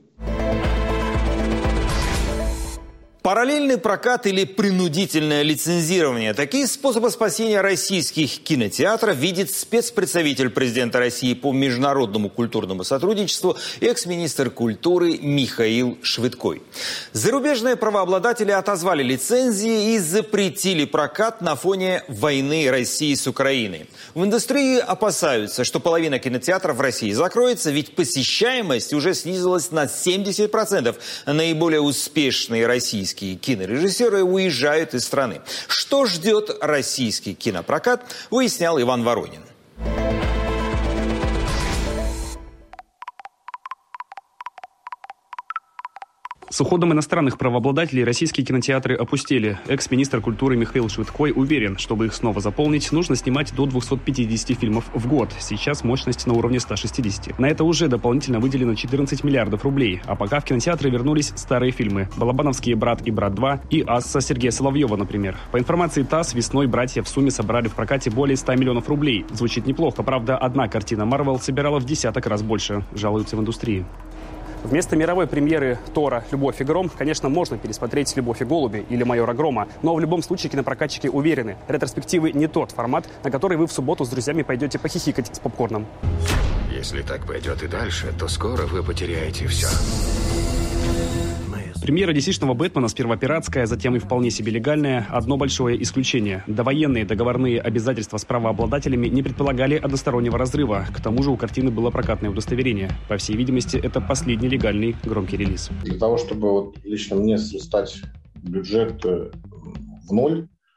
Параллельный прокат или принудительное лицензирование – такие способы спасения российских кинотеатров видит спецпредставитель президента России по международному культурному сотрудничеству, экс-министр культуры Михаил Швидкой. Зарубежные правообладатели отозвали лицензии и запретили прокат на фоне войны России с Украиной. В индустрии опасаются, что половина кинотеатров в России закроется, ведь посещаемость уже снизилась на 70%. Наиболее успешные российские кинорежиссеры уезжают из страны. Что ждет российский кинопрокат, выяснял Иван Воронин. С уходом иностранных правообладателей российские кинотеатры опустели. Экс-министр культуры Михаил Швидкой уверен, чтобы их снова заполнить, нужно снимать до 250 фильмов в год. Сейчас мощность на уровне 160. На это уже дополнительно выделено 14 миллиардов рублей. А пока в кинотеатры вернулись старые фильмы. «Балабановские брат и брат 2» и «Асса» Сергея Соловьева, например. По информации ТАСС, весной братья в сумме собрали в прокате более 100 миллионов рублей. Звучит неплохо. Правда, одна картина Marvel собирала в десяток раз больше. Жалуются в индустрии. Вместо мировой премьеры Тора «Любовь и гром», конечно, можно пересмотреть «Любовь и голуби» или «Майора Грома». Но в любом случае кинопрокатчики уверены, ретроспективы не тот формат, на который вы в субботу с друзьями пойдете похихикать с попкорном. Если так пойдет и дальше, то скоро вы потеряете все. Премьера DC-шного «Бэтмена» сперва пиратская, затем и вполне себе легальная. Одно большое исключение. Довоенные договорные обязательства с правообладателями не предполагали одностороннего разрыва. К тому же у картины было прокатное удостоверение. По всей видимости, это последний легальный громкий релиз. Для того, чтобы лично мне срастать бюджет в ноль,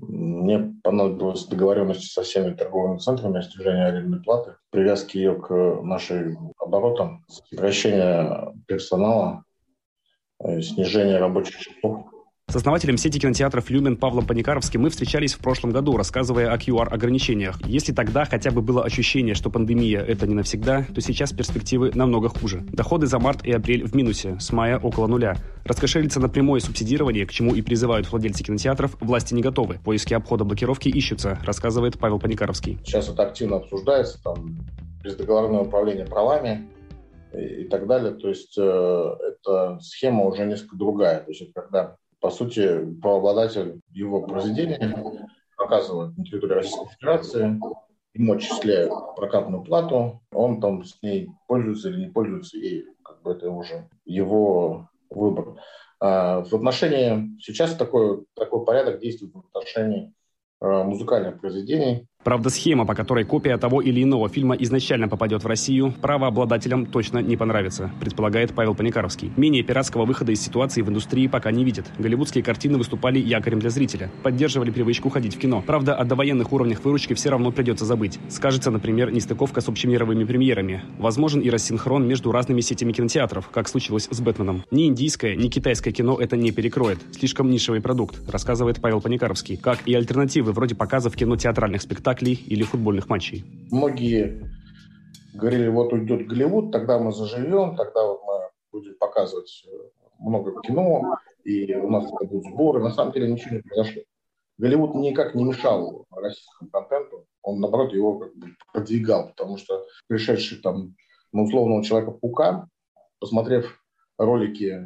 Мне понадобилась договоренность со всеми торговыми центрами о снижении арендной платы, привязки ее к нашим оборотам, сокращение персонала, снижение рабочих часов. С основателем сети кинотеатров «Люмен» Павлом Паникаровским мы встречались в прошлом году, рассказывая о QR-ограничениях. Если тогда хотя бы было ощущение, что пандемия – это не навсегда, то сейчас перспективы намного хуже. Доходы за март и апрель в минусе, с мая около нуля. Раскошелиться на прямое субсидирование, к чему и призывают владельцы кинотеатров, власти не готовы. Поиски обхода блокировки ищутся, рассказывает Павел Паникаровский. Сейчас это активно обсуждается, там, бездоговорное управление правами и так далее. То есть эта схема уже несколько другая. То есть это когда, по сути, правообладатель его произведения показывает на территории Российской Федерации, ему отчисляют прокатную плату, он там с ней пользуется или не пользуется, и как бы это уже его выбор. В отношении, сейчас такой порядок действует в отношении музыкальных произведений. Правда, схема, по которой копия того или иного фильма изначально попадет в Россию, правообладателям точно не понравится, предполагает Павел Паникаровский. Менее пиратского выхода из ситуации в индустрии пока не видит. Голливудские картины выступали якорем для зрителя, поддерживали привычку ходить в кино. Правда, о довоенных уровнях выручки все равно придется забыть. Скажется, например, нестыковка с общемировыми премьерами. Возможен и рассинхрон между разными сетями кинотеатров, как случилось с «Бэтменом». Ни индийское, ни китайское кино это не перекроет. Слишком нишевый продукт, рассказывает Павел Паникаровский. Как и альтернативы вроде показов кинотеатральных спектаклей или футбольных матчей. Многие говорили, вот уйдет Голливуд, тогда мы заживем, тогда вот мы будем показывать много кино, и у нас будут сборы. На самом деле ничего не произошло. Голливуд никак не мешал российскому контенту, он, наоборот, его как бы продвигал, потому что пришедший там на условного Человека-паука, посмотрев ролики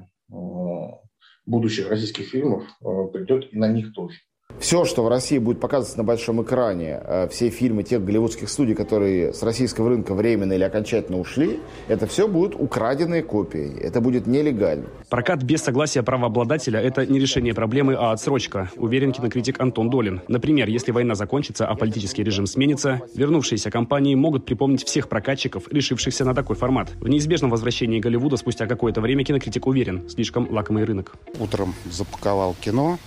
будущих российских фильмов, придет и на них тоже. Все, что в России будет показываться на большом экране, все фильмы тех голливудских студий, которые с российского рынка временно или окончательно ушли, это все будут украденные копии. Это будет нелегально. Прокат без согласия правообладателя – это не решение проблемы, а отсрочка, уверен кинокритик Антон Долин. Например, если война закончится, а политический режим сменится, вернувшиеся компании могут припомнить всех прокатчиков, решившихся на такой формат. В неизбежном возвращении Голливуда спустя какое-то время кинокритик уверен – слишком лакомый рынок. Утром запаковал кино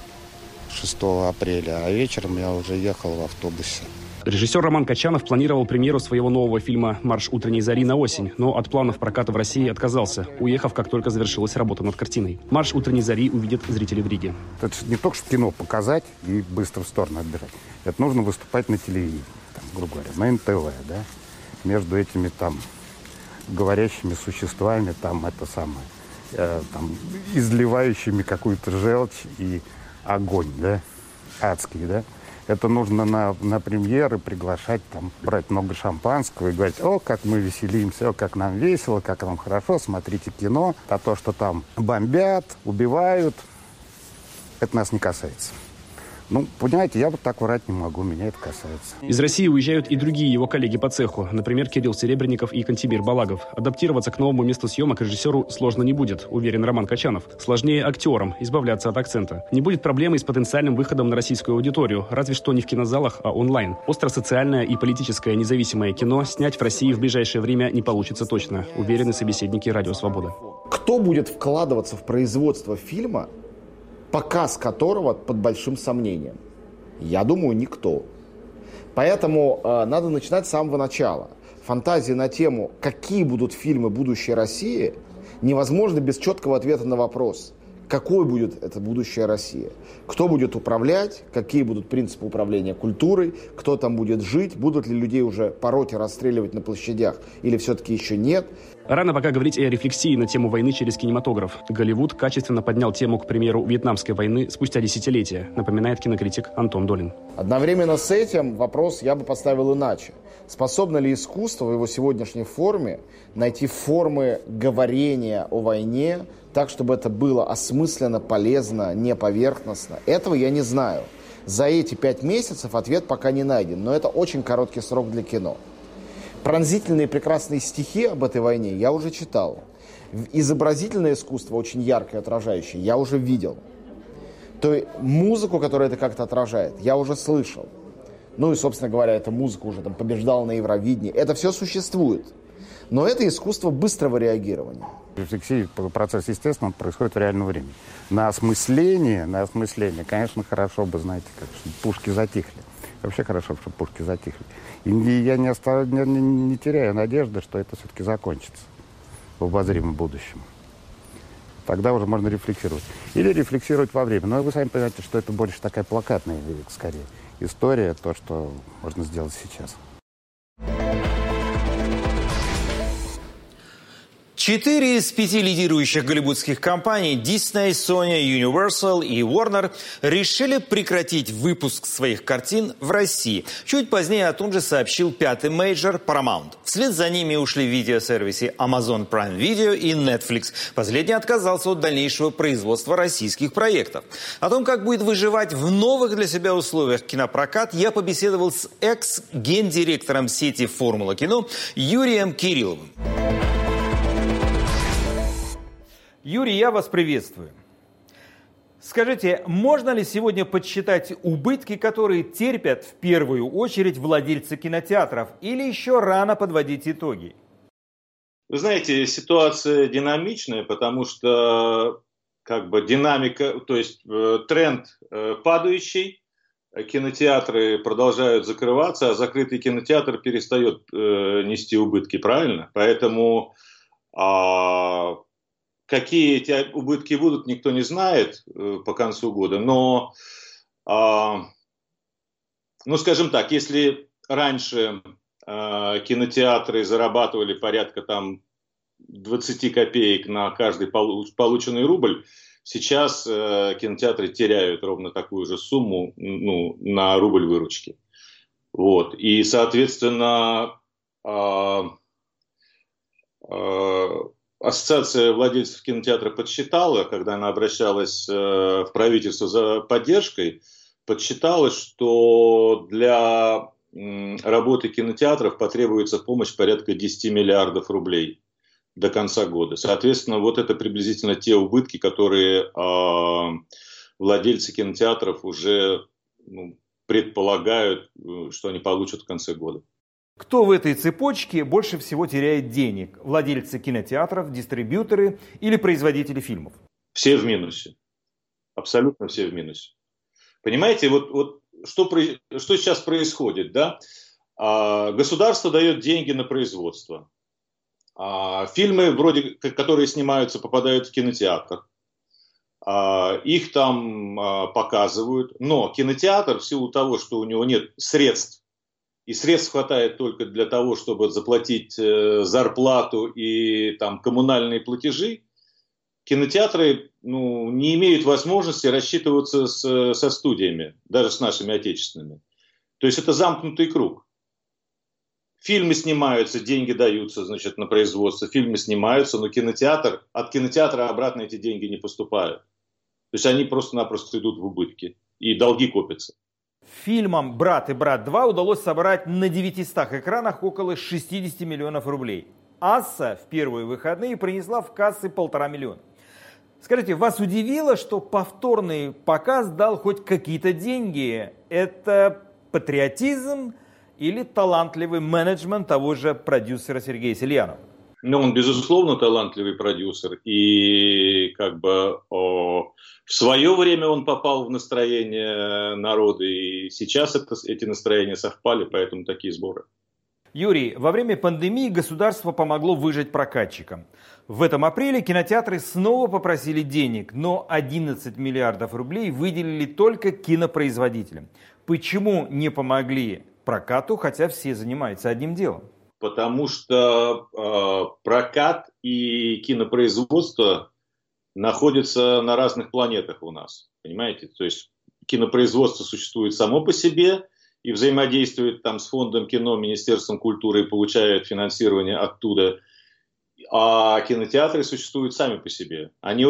6 апреля, а вечером я уже ехал в автобусе. Режиссер Роман Качанов планировал премьеру своего нового фильма «Марш утренней зари» на осень, но от планов проката в России отказался, уехав, как только завершилась работа над картиной. «Марш утренней зари» увидят зрители в Риге. Это не только что кино показать и быстро в сторону отбирать. Это нужно выступать на телевидении, там, грубо говоря, на НТВ, да, между этими там говорящими существами, там это самое, там, изливающими какую-то желчь и огонь, да, адский, да. Это нужно на премьеры приглашать, там, брать много шампанского и говорить, о, как мы веселимся, о, как нам весело, как нам хорошо, смотрите кино. А то, что там бомбят, убивают, это нас не касается. Ну, понимаете, я вот так врать не могу, меня это касается. Из России уезжают и другие его коллеги по цеху, например, Кирилл Серебренников и Кантемир Балагов. Адаптироваться к новому месту съемок режиссеру сложно не будет, уверен Роман Качанов. Сложнее актерам избавляться от акцента. Не будет проблемы с потенциальным выходом на российскую аудиторию, разве что не в кинозалах, а онлайн. Остросоциальное и политическое независимое кино снять в России в ближайшее время не получится точно, уверены собеседники «Радио Свобода». Кто будет вкладываться в производство фильма, показ которого под большим сомнением? Я думаю, никто. Поэтому надо начинать с самого начала. Фантазии на тему, какие будут фильмы будущей России, невозможно без четкого ответа на вопрос, какой будет эта будущая Россия. Кто будет управлять, какие будут принципы управления культурой, кто там будет жить, будут ли людей уже пороть и расстреливать на площадях или все-таки еще нет. Рано пока говорить о рефлексии на тему войны через кинематограф. Голливуд качественно поднял тему, к примеру, Вьетнамской войны спустя десятилетия, напоминает кинокритик Антон Долин. Одновременно с этим вопрос я бы поставил иначе. Способно ли искусство в его сегодняшней форме найти формы говорения о войне так, чтобы это было осмысленно, полезно, не поверхностно? Этого я не знаю. За эти 5 месяцев ответ пока не найден, но это очень короткий срок для кино. Пронзительные прекрасные стихи об этой войне я уже читал. Изобразительное искусство, очень яркое, отражающее, я уже видел. То есть музыку, которая это как-то отражает, я уже слышал. Ну и, собственно говоря, эта музыка уже там побеждала на Евровидении. Это все существует. Но это искусство быстрого реагирования. Рефлексия, процесс, естественно, происходит в реальном времени. На осмысление, конечно, хорошо бы, знаете, как пушки затихли. Вообще хорошо, чтобы пушки затихли. И я не теряю надежды, что это все-таки закончится в обозримом будущем. Тогда уже можно рефлексировать. Или рефлексировать во время. Но вы сами понимаете, что это больше такая плакатная, скорее, история, то, что можно сделать сейчас. 4 из 5 лидирующих голливудских компаний Disney, Sony, Universal и Warner решили прекратить выпуск своих картин в России. Чуть позднее о том же сообщил пятый мейджор Paramount. Вслед за ними ушли видеосервисы Amazon Prime Video и Netflix. Последний отказался от дальнейшего производства российских проектов. О том, как будет выживать в новых для себя условиях кинопрокат, я побеседовал с экс-гендиректором сети «Формула кино» Юрием Кирилловым. Юрий, я вас приветствую. Скажите, можно ли сегодня подсчитать убытки, которые терпят в первую очередь владельцы кинотеатров, или еще рано подводить итоги? Вы знаете, ситуация динамичная, потому что динамика, то есть тренд падающий, кинотеатры продолжают закрываться, а закрытый кинотеатр перестает нести убытки, правильно? Поэтому какие эти убытки будут, никто не знает по концу года. Но, скажем так, если раньше кинотеатры зарабатывали порядка 20 копеек на каждый полученный рубль, сейчас кинотеатры теряют ровно такую же сумму на рубль выручки. Вот. И, соответственно, Ассоциация владельцев кинотеатра подсчитала, когда она обращалась в правительство за поддержкой, подсчитала, что для работы кинотеатров потребуется помощь порядка 10 миллиардов рублей до конца года. Соответственно, вот это приблизительно те убытки, которые владельцы кинотеатров уже предполагают, что они получат в конце года. Кто в этой цепочке больше всего теряет денег? Владельцы кинотеатров, дистрибьюторы или производители фильмов? Все в минусе. Абсолютно все в минусе. Понимаете, вот что сейчас происходит, да? Государство дает деньги на производство. Фильмы, которые снимаются, попадают в кинотеатр. Их там показывают. Но кинотеатр, в силу того, что у него нет средств, и средств хватает только для того, чтобы заплатить зарплату и коммунальные платежи, кинотеатры не имеют возможности рассчитываться со студиями, даже с нашими отечественными. То есть это замкнутый круг. Фильмы снимаются, деньги даются, на производство, фильмы снимаются, но от кинотеатра обратно эти деньги не поступают. То есть они просто-напросто идут в убытки, и долги копятся. Фильмам «Брат» и «Брат 2» удалось собрать на 900 экранах около 60 миллионов рублей. «Асса» в первые выходные принесла в кассы 1,5 миллиона. Скажите, вас удивило, что повторный показ дал хоть какие-то деньги? Это патриотизм или талантливый менеджмент того же продюсера Сергея Сельянова? Он, безусловно, талантливый продюсер. И в свое время он попал в настроение народа. И сейчас эти настроения совпали, поэтому такие сборы. Юрий, во время пандемии государство помогло выжить прокатчикам. В этом апреле кинотеатры снова попросили денег, но 11 миллиардов рублей выделили только кинопроизводителям. Почему не помогли прокату, хотя все занимаются одним делом? Потому что прокат и кинопроизводство находятся на разных планетах у нас. Понимаете? То есть кинопроизводство существует само по себе и взаимодействует с фондом кино, Министерством культуры и получает финансирование оттуда. А кинотеатры существуют сами по себе. Они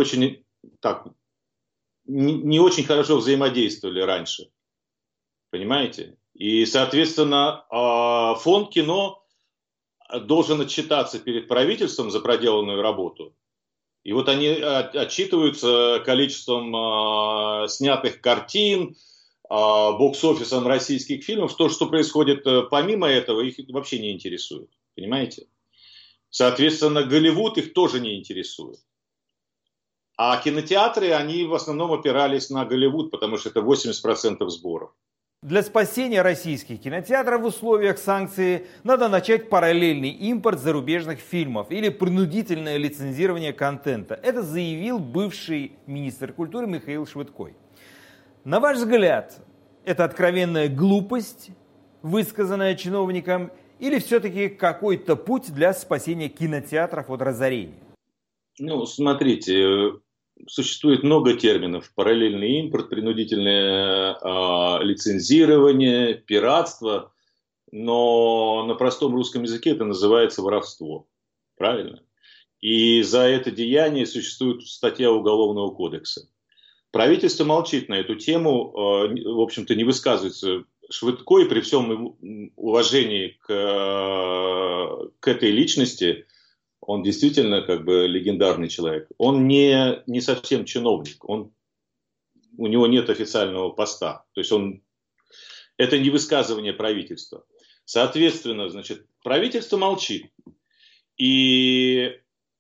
не очень хорошо взаимодействовали раньше. Понимаете? И, соответственно, фонд кино должен отчитаться перед правительством за проделанную работу. И вот они отчитываются количеством снятых картин, бокс-офисом российских фильмов. То, что происходит помимо этого, их вообще не интересует. Понимаете? Соответственно, Голливуд их тоже не интересует. А кинотеатры, они в основном опирались на Голливуд, потому что это 80% сборов. Для спасения российских кинотеатров в условиях санкций надо начать параллельный импорт зарубежных фильмов или принудительное лицензирование контента. Это заявил бывший министр культуры Михаил Швыдкой. На ваш взгляд, это откровенная глупость, высказанная чиновником, или все-таки какой-то путь для спасения кинотеатров от разорения? Ну, смотрите, существует много терминов. Параллельный импорт, принудительное лицензирование, пиратство. Но на простом русском языке это называется воровство. Правильно? И за это деяние существует статья Уголовного кодекса. Правительство молчит на эту тему, в общем-то, не высказывается. Швыдкой, при всем уважении к этой личности, он действительно как бы легендарный человек. Он не совсем чиновник, у него нет официального поста. То есть это не высказывание правительства. Соответственно, значит, правительство молчит. И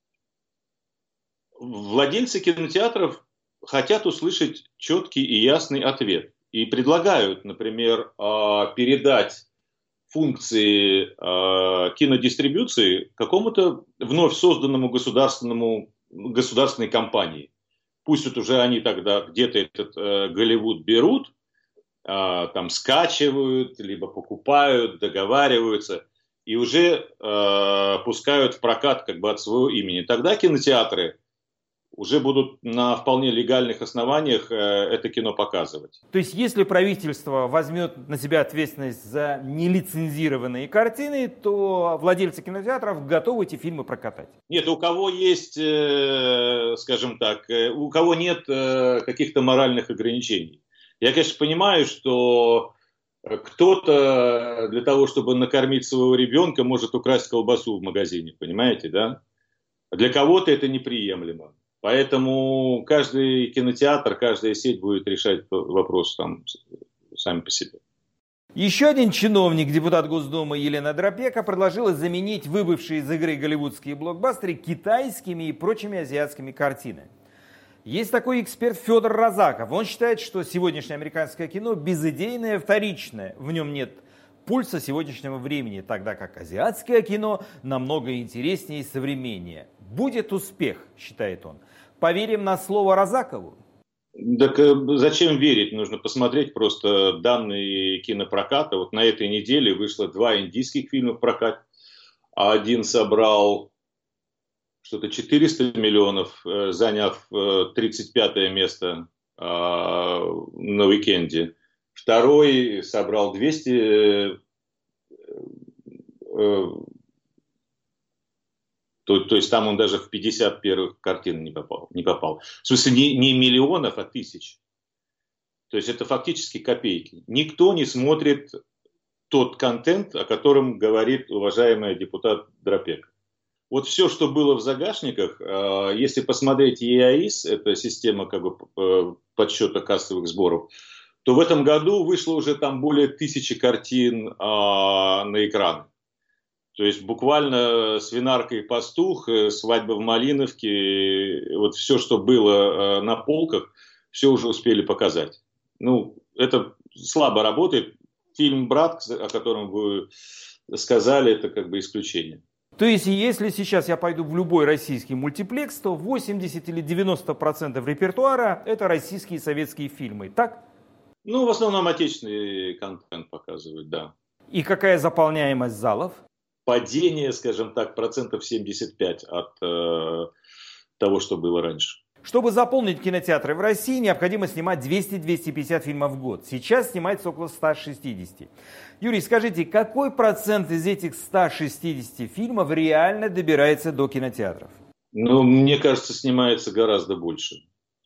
владельцы кинотеатров хотят услышать четкий и ясный ответ. И предлагают, например, передать функции кинодистрибуции какому-то вновь созданному государственной компании. Пусть вот уже они тогда где-то этот Голливуд берут, там скачивают, либо покупают, договариваются и уже пускают в прокат как бы от своего имени. Тогда кинотеатры уже будут на вполне легальных основаниях это кино показывать. То есть, если правительство возьмет на себя ответственность за нелицензированные картины, то владельцы кинотеатров готовы эти фильмы прокатать? Нет, у кого есть, скажем так, у кого нет каких-то моральных ограничений. Я, конечно, понимаю, что кто-то для того, чтобы накормить своего ребенка, может украсть колбасу в магазине, понимаете, да? Для кого-то это неприемлемо. Поэтому каждый кинотеатр, каждая сеть будет решать вопрос там сами по себе. Еще один чиновник, депутат Госдумы Елена Дропека, предложила заменить выбывшие из игры голливудские блокбастеры китайскими и прочими азиатскими картинами. Есть такой эксперт Федор Розаков. Он считает, что сегодняшнее американское кино безыдейное, вторичное. В нем нет пульса сегодняшнего времени, тогда как азиатское кино намного интереснее и современнее. Будет успех, считает он. Поверим на слово Розакову? Так зачем верить? Нужно посмотреть просто данные кинопроката. Вот на этой неделе вышло 2 индийских фильма в прокат. Один собрал что-то 400 миллионов, заняв 35-е место на уикенде. Второй собрал 200... То есть там он даже в 50 первых картин не попал. В смысле, не миллионов, а тысяч. То есть это фактически копейки. Никто не смотрит тот контент, о котором говорит уважаемый депутат Дропека. Вот все, что было в загашниках, если посмотреть EAIS, это система как бы подсчета кассовых сборов, то в этом году вышло уже там более 1000 картин на экраны. То есть буквально «Свинарка и пастух», «Свадьба в Малиновке», вот все, что было на полках, все уже успели показать. Ну, это слабо работает. Фильм «Брат», о котором вы сказали, это как бы исключение. То есть, если сейчас я пойду в любой российский мультиплекс, то 80 или 90% репертуара – это российские и советские фильмы, так? Ну, в основном отечественный контент показывают, да. И какая заполняемость залов? Падение, скажем так, 75% от того, что было раньше. Чтобы заполнить кинотеатры в России, необходимо снимать 200-250 фильмов в год. Сейчас снимается около 160. Юрий, скажите, какой процент из этих 160 фильмов реально добирается до кинотеатров? Ну, мне кажется, снимается гораздо больше.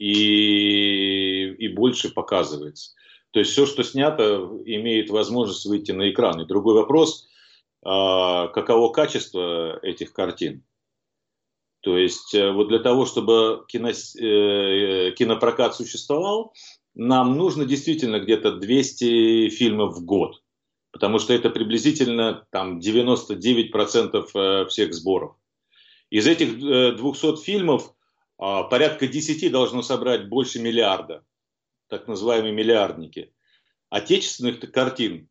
И больше показывается. То есть все, что снято, имеет возможность выйти на экран. И другой вопрос, каково качество этих картин. То есть вот для того, чтобы кинопрокат существовал, нам нужно действительно где-то 200 фильмов в год. Потому что это приблизительно там, 99% всех сборов. Из этих 200 фильмов порядка 10 должно собрать больше миллиарда, так называемые миллиардники. Отечественных картин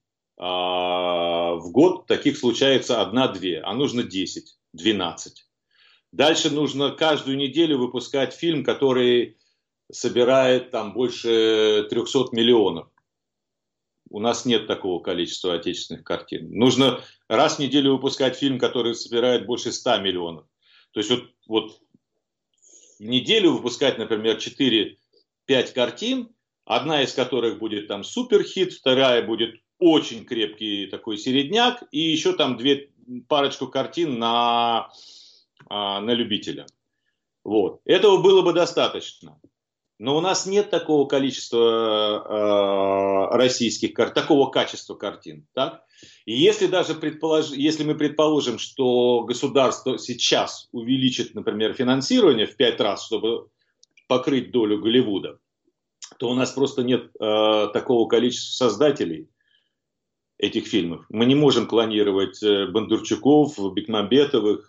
в год таких случается 1-2, а нужно 10-12. Дальше нужно каждую неделю выпускать фильм, который собирает там больше 300 миллионов. У нас нет такого количества отечественных картин. Нужно раз в неделю выпускать фильм, который собирает больше 100 миллионов. То есть вот в неделю выпускать, например, 4-5 картин, одна из которых будет там суперхит, вторая будет очень крепкий такой середняк, и еще там парочку картин на любителя. Вот. Этого было бы достаточно. Но у нас нет такого количества российских картин, такого качества картин. Так? И если мы предположим, что государство сейчас увеличит, например, финансирование в 5 раз, чтобы покрыть долю Голливуда, то у нас просто нет такого количества создателей этих фильмов. Мы не можем клонировать Бондарчуков, Бекмамбетовых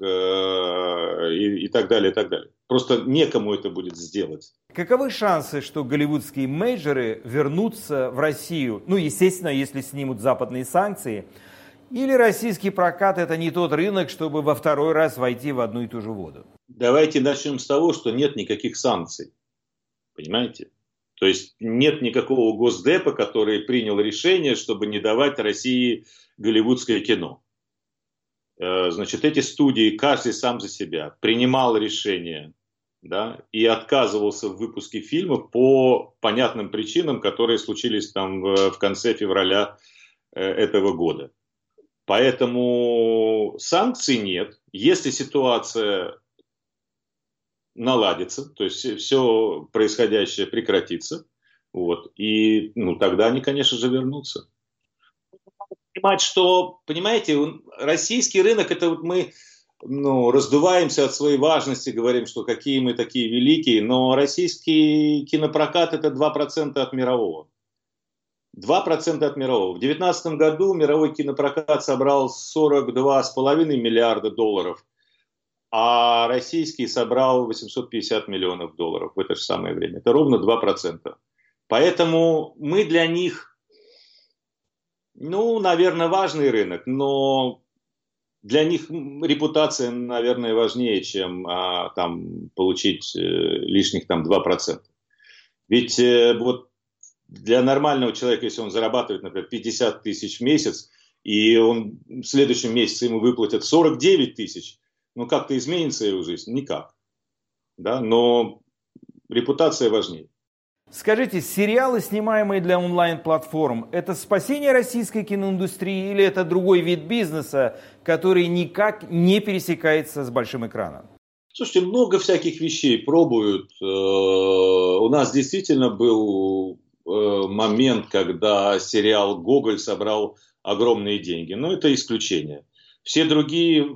и так далее, и так далее. Просто некому это будет сделать. Каковы шансы, что голливудские мейджоры вернутся в Россию? Ну, естественно, если снимут западные санкции. Или российский прокат – это не тот рынок, чтобы во второй раз войти в одну и ту же воду? Давайте начнем с того, что нет никаких санкций. Понимаете? То есть нет никакого Госдепа, который принял решение, чтобы не давать России голливудское кино. Значит, эти студии, каждый сам за себя, принимал решение, да, и отказывался в выпуске фильмов по понятным причинам, которые случились там в конце февраля этого года. Поэтому санкций нет. Если ситуация наладится, то есть все происходящее прекратится, вот, и тогда они, конечно же, вернутся. Понимать, что, понимаете, российский рынок, это вот мы раздуваемся от своей важности, говорим, что какие мы такие великие, но российский кинопрокат – это 2% от мирового. 2% от мирового. В 2019 году мировой кинопрокат собрал $42,5 миллиарда, а российский собрал $850 миллионов в это же самое время. Это ровно 2%. Поэтому мы для них, наверное, важный рынок, но для них репутация, наверное, важнее, чем получить лишних 2%. Ведь вот для нормального человека, если он зарабатывает, например, 50 тысяч в месяц, и он в следующем месяце ему выплатят 49 тысяч, как-то изменится его жизнь? Никак. Да? Но репутация важнее. Скажите, сериалы, снимаемые для онлайн-платформ, это спасение российской киноиндустрии или это другой вид бизнеса, который никак не пересекается с большим экраном? Слушайте, много всяких вещей пробуют. У нас действительно был момент, когда сериал «Гоголь» собрал огромные деньги. Но это исключение. Все другие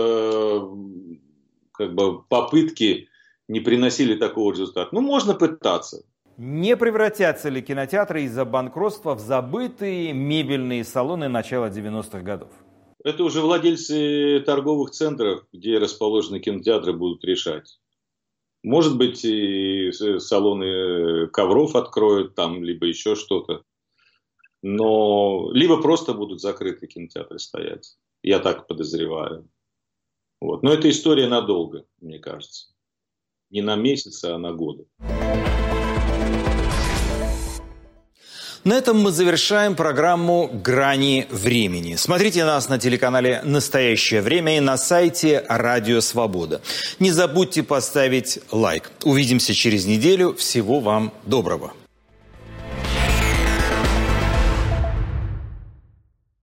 попытки не приносили такого результата. Можно пытаться. Не превратятся ли кинотеатры из-за банкротства в забытые мебельные салоны начала 90-х годов? Это уже владельцы торговых центров, где расположены кинотеатры, будут решать. Может быть, и салоны ковров откроют там, либо еще что-то. Но либо просто будут закрыты кинотеатры стоять. Я так подозреваю. Вот. Но это история надолго, мне кажется. Не на месяцы, а на годы. На этом мы завершаем программу «Грани времени». Смотрите нас на телеканале «Настоящее время» и на сайте «Радио Свобода». Не забудьте поставить лайк. Увидимся через неделю. Всего вам доброго.